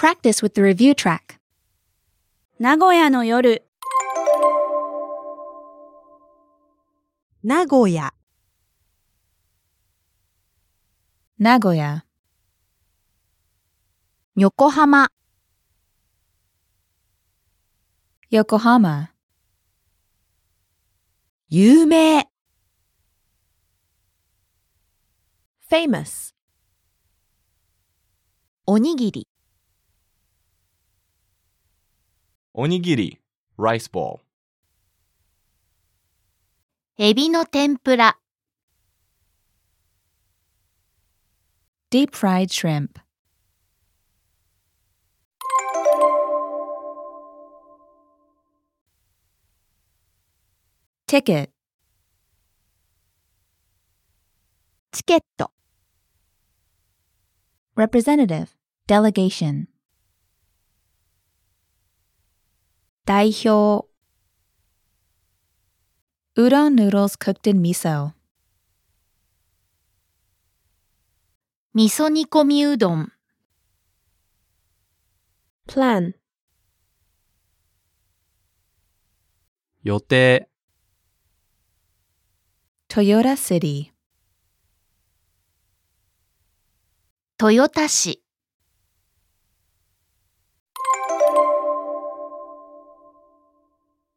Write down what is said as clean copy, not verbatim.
practice with the review track. 名古屋の夜。 名古屋、 名古屋。横浜、横浜。 有名、 famous。おにぎり、 おにぎり rice ball エビの天ぷら。deep fried shrimp。ticket。チケット。representative、delegation。代表。udon noodles cooked in miso。味噌煮込みうどん。 plan。 予定 Toyota City。豊田市。